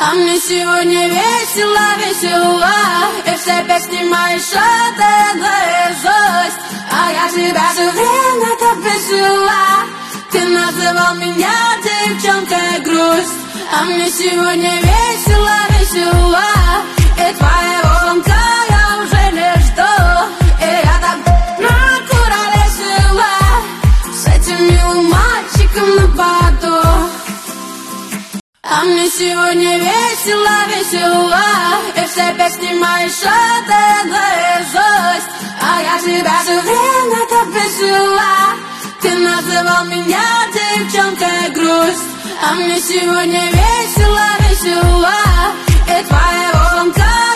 А мне сегодня весело, весело, и все песни мои шатая наизусть. А я тебя все время так весела. Ты называл меня девчонкой грусть. А мне сегодня весело, весело, и твоего звонка я уже не жду. И я так накуролесила с этим милым мальчиком на поводу. А мне сегодня весело, весело, и все песни мои шатая наизусть. А я тебя все время так весела. Ты называл меня девчонкой грусть. А мне сегодня весело, весело, и твоего звонка